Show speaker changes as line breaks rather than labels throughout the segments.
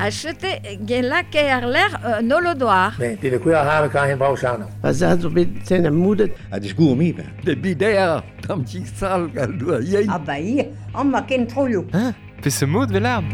Achete gelake ar l'air nolodoar.
Beh, die qui a kan geen bouwsano.
Azad bet ten amudet.
Het is goed mee, ben.
De bidea, tam ti sal gal doa yei.
Ah bah hier, on m'a ken trollo.
Pe se mod velard.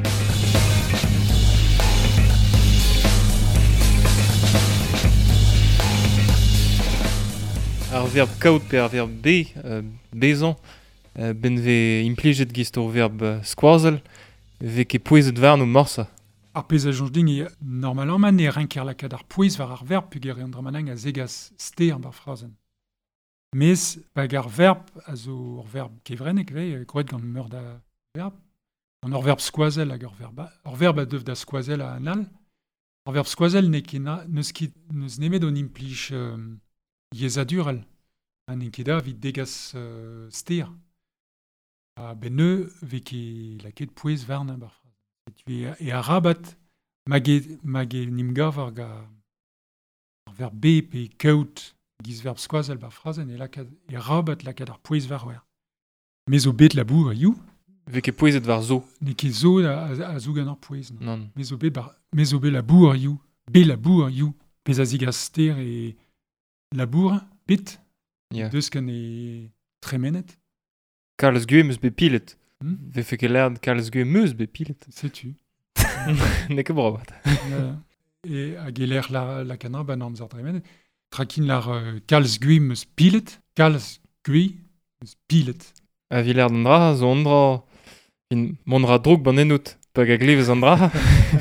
Ar verb kaout per ar verb bezan, ben ve implijet gist ur verb squazel, ve ket pouezet varn o morsa.
Ar pezajons ding normalement man e renker lakad ar pouez var ar verb pugere an dramanang a zegas steer bar frazen. Mes bag ar verb a zo ur verb kevrenek ve, gret gant meur da verb, an ur verb squazel hag ur verb a dev da squazel a anal. Ar verb squazel neus nemet on implij yezadural. An enkeda vid degas steer. Ben neu ve ket laket pouez varn bar frazen. Et a rabat mage nimgav ar verb B pe kaout giz verb squazel bar frazen e rabat lakad ar pouez var wer. Mez o bet labour you.
Ve ket pouezet var zo.
Ne ket zo a zo gant ar pouez.
Non.
Mez o bet labour you. Be labour you. Pez a zigas ster e labour bet.
Yeah.
Deus kan e tremenet.
Karls gue meus be pilet. Ve fe ket lerd karls gue meus be pilet.
Setu.
Ne ket brobat.
Et a geler la canra ban amzer tremenet. Trakin lar kalz gui meus pilet. Kalz gui meus pilet.
A vi lerd an dra, zo an dra, mon dra droug ban enout. Pag a glivez an dra.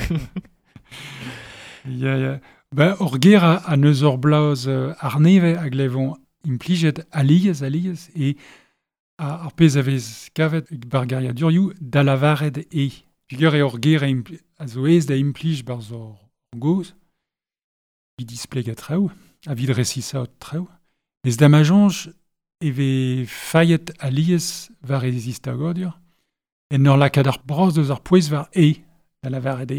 Ya. Ben, ur ger a neus ur blaoz ar neve a glevon implijet aliez, et ar pez avez kavet bargaria durioù da lavaret e. Puger ur ger a zo ez da implij bar zo goz, vid displeg a traoù, a vid resisaot traoù. Ez da majonj eve fayet aliez var ezista godur, en ur lakad ar bros deus ar pouez var e, da lavaret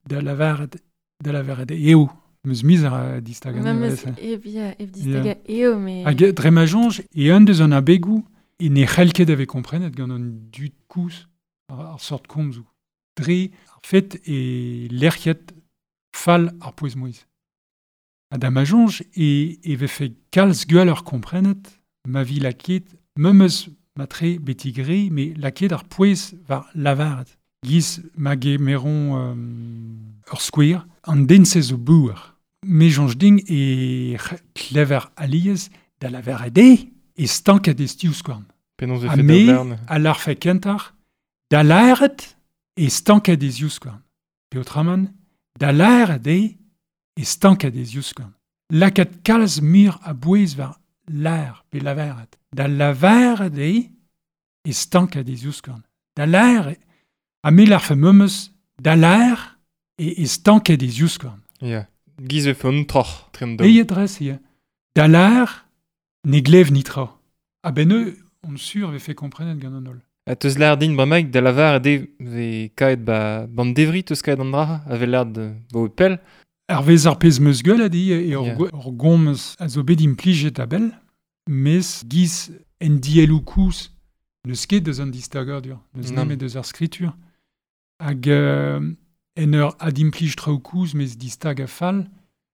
eo. Meus miz ar distaga.
Meus ev distaga eo, mais...
Hag dre majonj, e un deus an abegou, e ne c'hellket ave komprenet gant an dud kous ar sort komzou. Dre ar fet e lerchet fall ar pouez moiz. Ha da majonj e ve fe kalz gwell ur komprenet, ma vi laket, meus matre betigre, me laket ar pouez var lavaret. Giz ma gemeron ur skouer, an densez o bour. Me jonj ding e klever aliez da lavaret e stanket e stiouskouarn.
Penaos ve
A
fet
me,
da
a lar fe kentar, da laeret e stanket e ziouskouarn. Pe otraman, da laeret e stanket e ziouskouarn. Laket kalz mur a bouez var laer pe lavaret. Da lavaret e stanket e ziouskouarn. Da laer, a me lar fe memes, da laer e stanket e ziouskouarn.
Ya. Giz ve fe un troch, tren do.
Eye dres, ie. Da laer, ne glev nitra. A ben eo, on sur ve fe komprenet gant an ol.
A teus lerd din bremaik da lavar ve kaet ban devri teus kaet an dra, a ve lerd bo pel.
Ar vez ar pez meus gueul a di, e
Yeah.
ur gomz a zo bet implijet a bel, mes giz en dielou kous neus ket deus an distagardur, neus
Non.
nemet deus ar skritur. Hag en ur ad implij traoù kous mes distag a fall,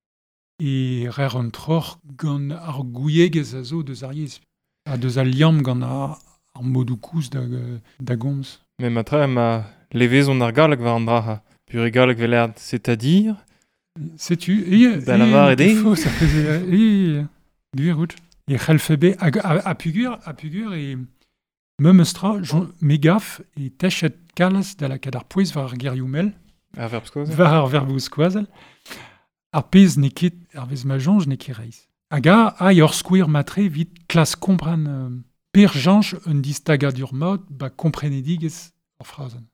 e rer an troc'h gant ar gouiegez a zo deus ar yez. A deus al liam gant ar modou kous da gomz.
Me matra ma levezon ar galleg war an dra. Pur e galleg ve lerd, c'est-à-dire...
Sais-tu,
Da lavaret
ça faisait guirout et khalfebe a pugur et memestra megaf et tachet kalas da la kadar pouez var geriumel
Ar verb squazel.
var ar verbou squazel ar pez nekit ar vez majonj neki reis aga a yor squir matre vit klas kompran per janj un distagadur mod ba komprenedigez ar frazen